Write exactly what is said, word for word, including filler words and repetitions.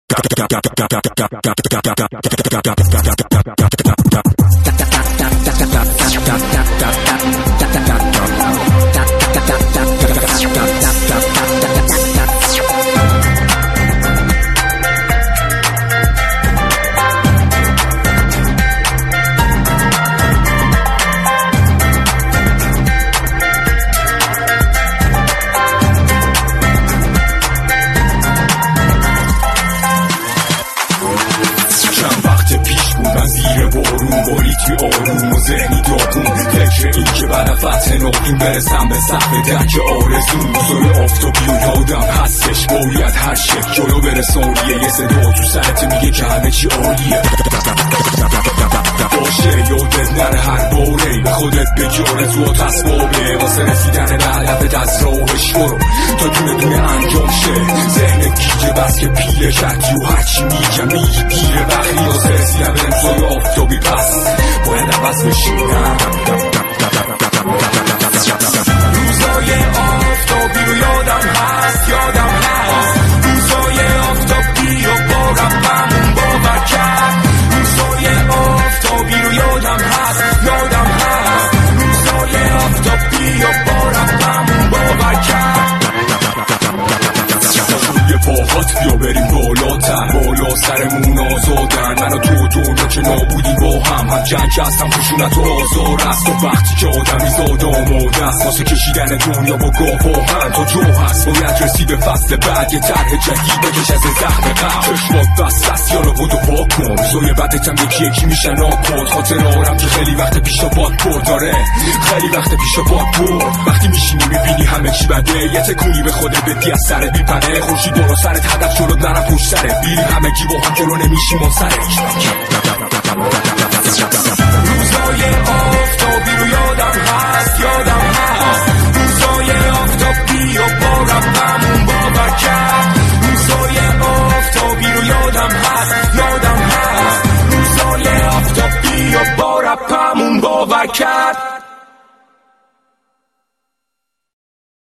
آروم و ذهنی داغون فکر این که برای فتح نقیم برسم به سقف درک آرزون روزای آفتابی و یادم هستش باید هر شک جلو بره ساریه یه صدا تو سرت میگه که همه چی عالیه باشه یادت نره هر باره به خودت بگی آرزو تسبابه واسه رسیدن به هدفت از راهش برو تا دونه دونه انجام شه ذهنت گیجه بس که پیله شرطی و هرچی میگم میگی دیره وقتی واسه رسیدن به امضای آفتابی پس باید عوض بشینم روزای آفتابی رو یادم هست یادم هست روزای آفتابی رو با ربمون باور کرد روزای آفتابی رو یادم هست یادم هست روزای آفتابی رو با ربمون باور کرد روی پاهات بیا بریم بالاتر بالا سرمون آزادن من و تو دنیا که نابودی با هم هم جنگ هستم خشونت و آزار است و وقتی که آدمی زاد آماده است واسه کشیدن دنیا با گاواهن تا جو هست باید رسی به فصل بعد یه طرح جدید بکش از زخم قبل چشمات بست است یالا بودو پاک کن روزای بعدت هم یکی یکی میشن ناکن خاطر آرم که خیلی وقت پیشا باد برد داره خیلی وقت پیشا باد برد وقتی میشینی میبینی همه چی بده یه تکونی به خودت بدی از سر بیپنه خورشید برو سرت هدف شلو نرم پشت سرت بیری همه گی با هم جلو نمیشیم و سرت